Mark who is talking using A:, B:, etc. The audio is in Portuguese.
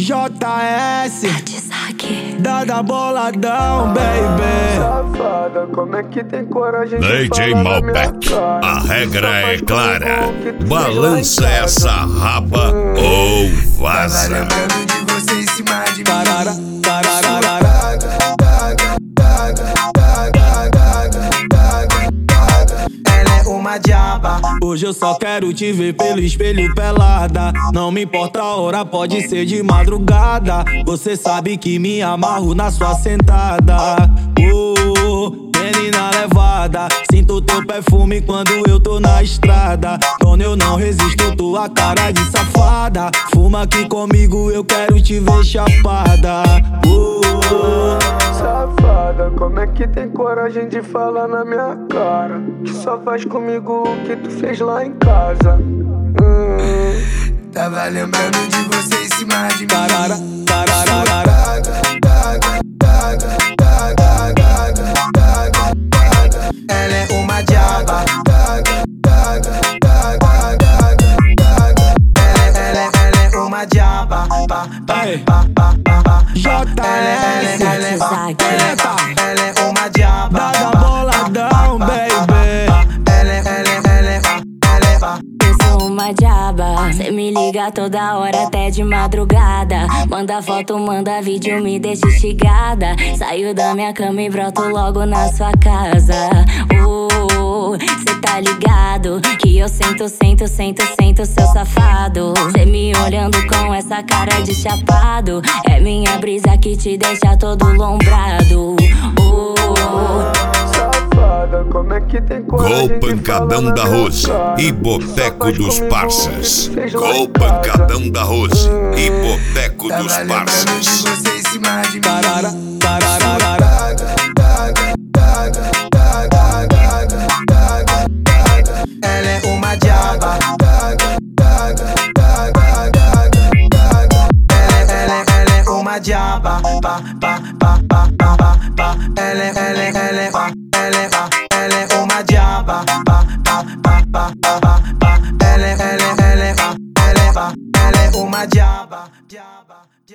A: JS Dada boladão, baby.
B: Safada, como é que tem coragem de
C: DJ
B: falar na minha
C: Malbec,
B: cara?
C: a regra é
B: Só faz
C: clara.
B: comigo que tu
C: Balança
B: fez lá em
C: essa
B: casa.
C: raba ou vaza.
D: Lembrando de você em cima de mim.
A: Tarara, tararara.
D: Ela é uma diaba.
A: Hoje eu só quero te ver pelo espelho pelada. Não me importa a hora, pode ser de madrugada. Você sabe que me amarro na sua sentada. Menina levada, sinto teu perfume quando eu tô na estrada. Quando eu não resisto, tua cara de safada. Fuma aqui comigo, eu quero te ver chapada.
B: Safada, como é que tem coragem de falar na minha cara? Que só faz comigo o que tu fez lá em casa.
D: Tava lembrando de você em cima de mim.
A: Tarara, tararara.
D: Ela é uma diaba. Ela é uma diaba.
A: JS
D: Ela é uma diaba.
A: Dada boladão, baby.
E: Eu sou uma diaba, cê me liga toda hora até de madrugada. Manda foto, manda vídeo, me deixa instigada. Saio da minha cama e broto logo na sua casa. Cê tá ligado que eu sento seu safado. Cê me olhando com essa cara de chapado. É minha brisa que te deixa todo lombrado.
B: Safada, como é que tem coragem
C: Gol
B: de
C: Pancadão
B: falar
C: da
B: na minha
C: Rose
B: cara?
C: e
B: Só
C: Boteco
B: faz
C: dos
B: comigo
C: Parças.
B: o que tu fez lá
C: Gol
B: em casa.
C: Pancadão da Rose e Boteco dos
D: Tava lembrando de
C: Parças.
D: você em cima de mim.
A: Tarara, tararara.
D: Ela é uma diaba. Ela é uma diaba. Ela é uma diaba. Ela é uma diaba.